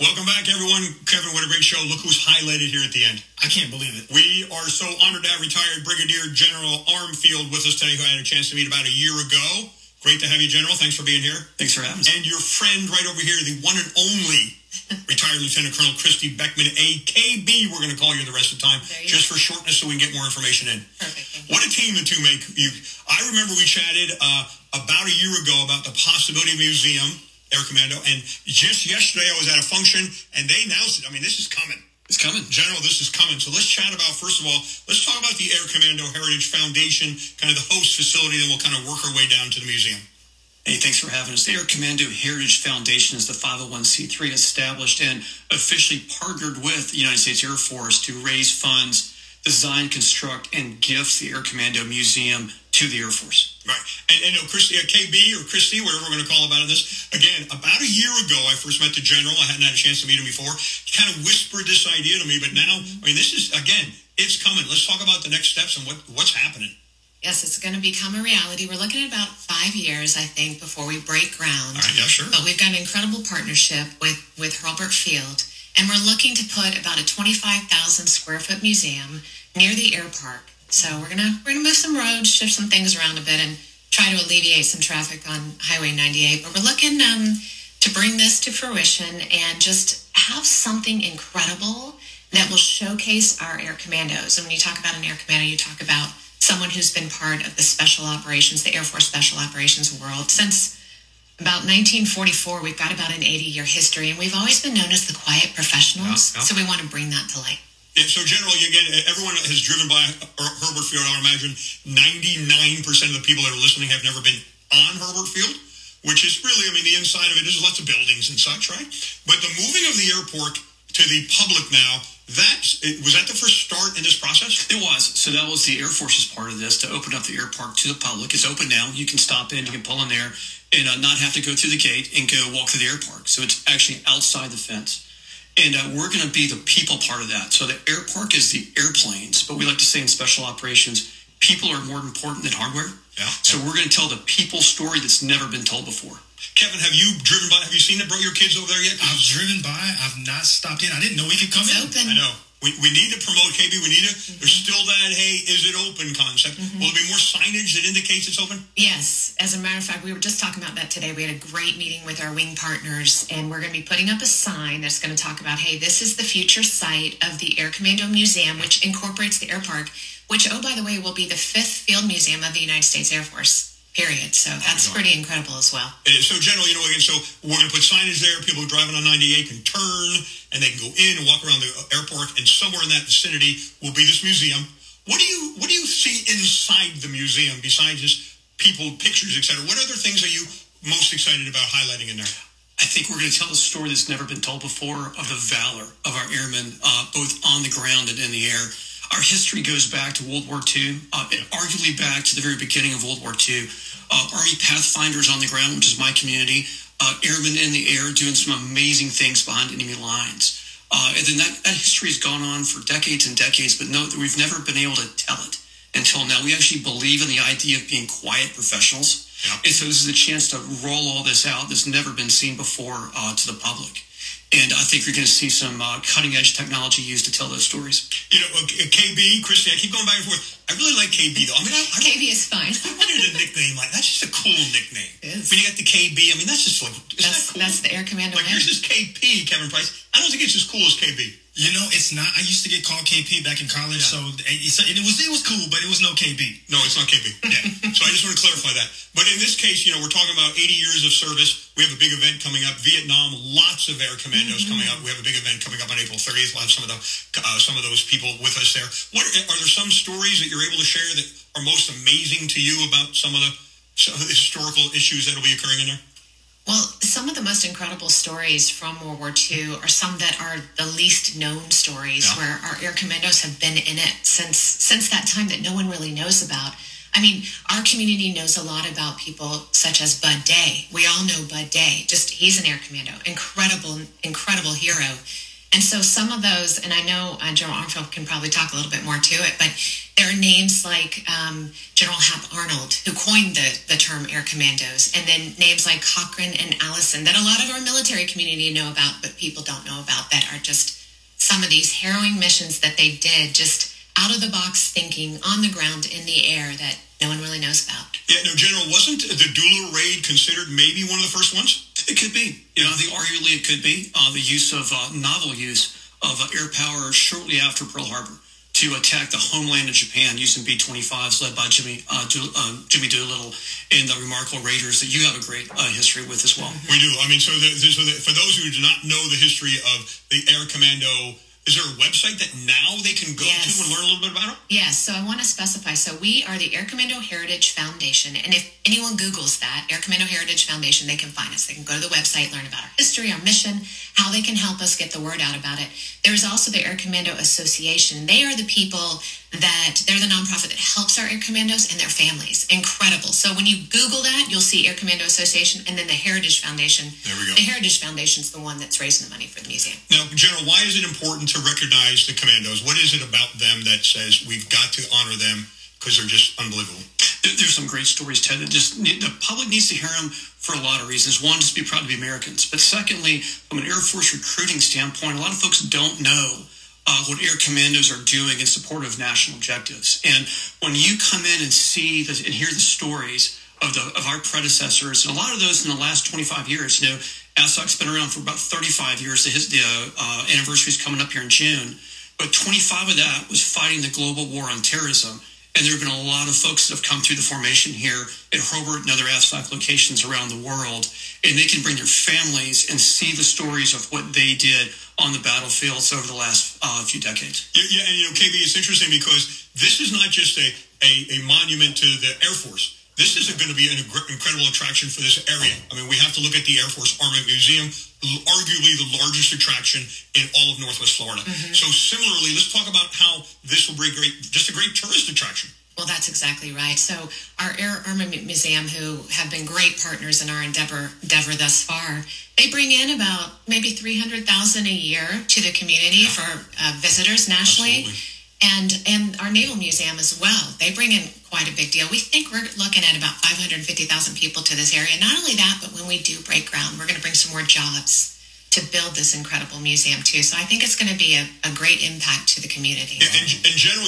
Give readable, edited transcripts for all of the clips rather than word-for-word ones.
Welcome back, everyone. Kevin, what a great show. Look who's highlighted here at the end. I can't believe it. We are so honored to have retired Brigadier General Armfield with us today, who I had a chance to meet about a year ago. Great to have you, General. Thanks for being here. Thanks for having us. And your friend right over here, the one and only retired Lieutenant Colonel Christy Beckman, AKB, we're going to call you the rest of the time, just for shortness so we can get more information in. Perfect. What a team the two make. I remember we chatted about a year ago about the possibility of a museum, Air Commando, and just yesterday I was at a function, and they announced it. I mean, this is coming. It's coming. General, this is coming. So let's chat about, first of all, let's talk about the Air Commando Heritage Foundation, kind of the host facility, then we'll kind of work our way down to the museum. Hey, thanks for having us. The Air Commando Heritage Foundation is the 501c3 established and officially partnered with the United States Air Force to raise funds, design, construct, and gift the Air Commando Museum to the Air Force. Right. And Christy, KB or Christy, whatever we're going to call about this, again, about a year ago, I first met the General. I hadn't had a chance to meet him before. He kind of whispered this idea to me, but now, I mean, this is, again, it's coming. Let's talk about the next steps and what's happening. Yes, it's going to become a reality. We're looking at about 5 years, I think, before we break ground. All right, yeah, sure. But we've got an incredible partnership with Hurlburt Field, and we're looking to put about a 25,000 square foot museum near the air park. So we're gonna move some roads, shift some things around a bit, and try to alleviate some traffic on Highway 98. But we're looking to bring this to fruition and just have something incredible that will showcase our Air Commandos. And when you talk about an Air Commando, you talk about someone who's been part of the special operations, the Air Force Special Operations world since about 1944. We've got about an 80-year history, and we've always been known as the quiet professionals. So we want to bring that to light. Yeah, so, General, again, everyone has driven by Hurlburt Field. I would imagine 99% of the people that are listening have never been on Hurlburt Field, which is really, I mean, the inside of it, there's lots of buildings and such, right? But the moving of the airport to the public now, was that the first start in this process? It was. So that was the Air Force's part of this, to open up the air park to the public. It's open now. You can stop in, you can pull in there, and not have to go through the gate and go walk through the air park. So it's actually outside the fence. And we're going to be the people part of that. So the air park is the airplanes, but we like to say in special operations, people are more important than hardware. Yeah. So we're going to tell the people story that's never been told before. Kevin, have you driven by? Have you seen it? Brought your kids over there yet? I've driven by. I've not stopped in. I didn't know we could come in. Open. I know. We need to promote, KB. We need to. There's still that, hey, is it open concept. Will there be more signage that indicates it's open? Yes. As a matter of fact, we were just talking about that today. We had a great meeting with our wing partners, and we're going to be putting up a sign that's going to talk about, hey, this is the future site of the Air Commando Museum, which incorporates the air park, which, oh, by the way, will be the 5th field museum of the United States Air Force. Period. So that's pretty incredible as well. It is. So, General, again, so we're going to put signage there. People driving on 98 can turn, and they can go in and walk around the airport, and somewhere in that vicinity will be this museum. What do you see inside the museum besides just people, pictures, etc.? What other things are you most excited about highlighting in there? I think we're going to tell a story that's never been told before of the valor of our airmen, both on the ground and in the air. Our history goes back to World War II, arguably back to the very beginning of World War II. Army Pathfinders on the ground, which is my community, airmen in the air doing some amazing things behind enemy lines. And then that history has gone on for decades and decades, but no, we've never been able to tell it until now. We actually believe in the idea of being quiet professionals. Yeah. And so this is a chance to roll all this out that's never been seen before to the public. And I think you're going to see some cutting-edge technology used to tell those stories. KB, Christy, I keep going back and forth. I really like KB, though. I mean, KB is fine. I wanted a nickname like that's just a cool nickname. It is. When you got the KB, I mean, that's just like, isn't that cool? That's the Air Commando. Like, here's this KP, Kevin Price. I don't think it's as cool as KB. You know, it's not. I used to get called KP back in college, so it was cool, but it was no KB. No, it's not KB. Yeah. So I just want to clarify that. But in this case, we're talking about 80 years of service. We have a big event coming up. Vietnam, lots of Air Commandos coming up. We have a big event coming up on April 30th. We'll have some of those people with us there. Are there some stories that you're able to share that are most amazing to you about some of the historical issues that will be occurring in there? Well, some of the most incredible stories from World War II are some that are the least known stories, where our Air Commandos have been in it since that time that no one really knows about. I mean, our community knows a lot about people such as Bud Day. We all know Bud Day. He's an Air Commando. Incredible hero. And so some of those, and I know General Armfield can probably talk a little bit more to it, but there are names like General Hap Arnold, who coined the term Air Commandos, and then names like Cochran and Allison that a lot of our military community know about, but people don't know about, that are just some of these harrowing missions that they did, just out of the box thinking, on the ground, in the air, that no one really knows about. Yeah, no, General, wasn't the Dula raid considered maybe one of the first ones? It could be. I think arguably it could be. The use of novel use of air power shortly after Pearl Harbor to attack the homeland of Japan using B-25s led by Jimmy Doolittle and the remarkable raiders that you have a great history with as well. We do. I mean, so for those who do not know the history of the Air Commando, is there a website that now they can go to and learn a little bit about it? Yes, so I want to specify. So we are the Air Commando Heritage Foundation, and if anyone Googles that, Air Commando Heritage Foundation, they can find us. They can go to the website, learn about our history, our mission, how they can help us get the word out about it. There's also the Air Commando Association. They are the people they're the nonprofit that helps our Air Commandos and their families. Incredible. So when you Google that, you'll see Air Commando Association and then the Heritage Foundation. There we go. The Heritage Foundation's the one that's raising the money for the museum. Now, General, why is it important to recognize the commandos? What is it about them that says we've got to honor them because they're just unbelievable? There's some great stories, Ted. The public needs to hear them for a lot of reasons. One, just be proud to be Americans. But secondly, from an Air Force recruiting standpoint, a lot of folks don't know what Air Commandos are doing in support of national objectives. And when you come in and see and hear the stories of our predecessors, and a lot of those in the last 25 years, ASOC's been around for about 35 years. The anniversary is coming up here in June. But 25 of that was fighting the global war on terrorism. And there have been a lot of folks that have come through the formation here at Hobart and other ASOC locations around the world. And they can bring their families and see the stories of what they did on the battlefields over the last few decades. Yeah, and KB, it's interesting because this is not just a monument to the Air Force. This is going to be an incredible attraction for this area. I mean, we have to look at the Air Force Armament Museum, arguably the largest attraction in all of Northwest Florida. Mm-hmm. So similarly, let's talk about how this will bring just a great tourist attraction. Well, that's exactly right. So our Air Armament Museum, who have been great partners in our endeavor thus far, they bring in about maybe $300,000 a year to the community for visitors nationally. Absolutely. And our Naval Museum as well. They bring in quite a big deal. We think we're looking at about 550,000 people to this area. Not only that, but when we do break ground, we're going to bring some more jobs to build this incredible museum too. So I think it's going to be a great impact to the community. In general,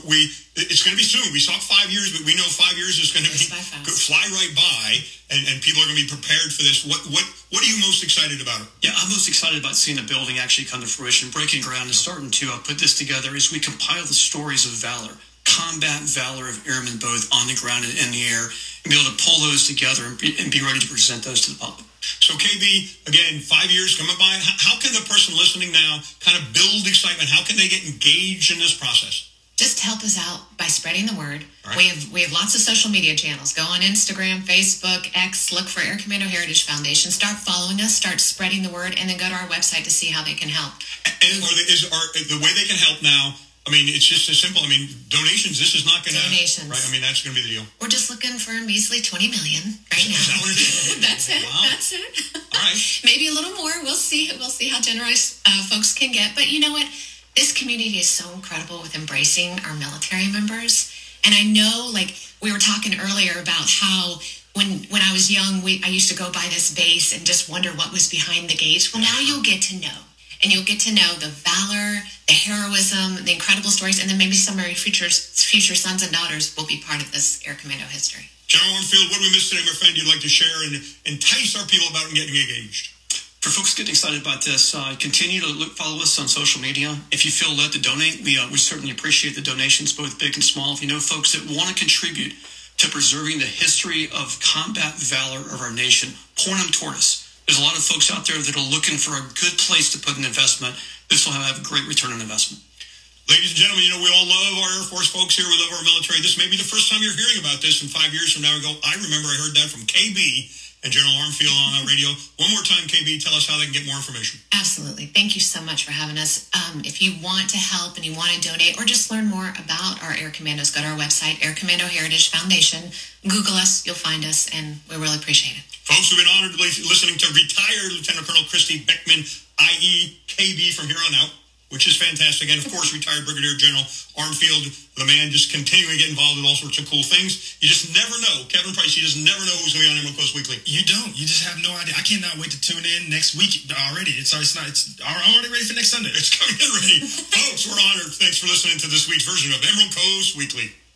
it's going to be soon. We saw 5 years, but we know 5 years is going to fly right by, and people are going to be prepared for this. What are you most excited about? Yeah, I'm most excited about seeing the building actually come to fruition, breaking ground, and starting to put this together as we compile the stories of valor, combat valor of airmen both on the ground and in the air, and be able to pull those together and be ready to present those to the public. So, KB, again, 5 years coming by. How can the person listening now kind of build excitement? How can they get engaged in this process? Just help us out by spreading the word. Right. We have lots of social media channels. Go on Instagram, Facebook, X, look for Air Commando Heritage Foundation. Start following us, start spreading the word, and then go to our website to see how they can help. And the way they can help now, I mean, it's just as simple. I mean, donations, this is not going to... Donations. Right, I mean, that's going to be the deal. We're just looking for a measly $20 million right now. Is that what it is? That's it. Wow. That's it. All right. Maybe a little more. We'll see. We'll see how generous folks can get. But you know what? This community is so incredible with embracing our military members. And I know, like, we were talking earlier about how when I was young, I used to go by this base and just wonder what was behind the gates. Well, now you'll get to know. And you'll get to know the valor, the heroism, the incredible stories, and then maybe some of your future sons and daughters will be part of this Air Commando history. General Armfield, what do we miss today, my friend, you'd like to share and entice our people about and getting engaged? For folks getting excited about this, continue to follow us on social media. If you feel led to donate, we certainly appreciate the donations, both big and small. If you know folks that want to contribute to preserving the history of combat valor of our nation, point them toward us. There's a lot of folks out there that are looking for a good place to put an investment. This will have a great return on investment. Ladies and gentlemen, we all love our Air Force folks here. We love our military. This may be the first time you're hearing about this. In 5 years from now, we go, I remember I heard that from KB and General Armfield on the radio. One more time, KB, tell us how they can get more information. Absolutely. Thank you so much for having us. If you want to help and you want to donate or just learn more about our Air Commandos, go to our website, Air Commando Heritage Foundation. Google us, you'll find us, and we really appreciate it. Folks, we've been honored to be listening to retired Lieutenant Colonel Christy Beckman i.e. KB from here on out, which is fantastic. And, of course, retired Brigadier General Armfield, the man just continuing to get involved with all sorts of cool things. You just never know. Kevin Price, you just never know who's going to be on Emerald Coast Weekly. You don't. You just have no idea. I cannot wait to tune in next week already. I'm already ready for next Sunday. It's coming in ready. Folks, we're honored. Thanks for listening to this week's version of Emerald Coast Weekly.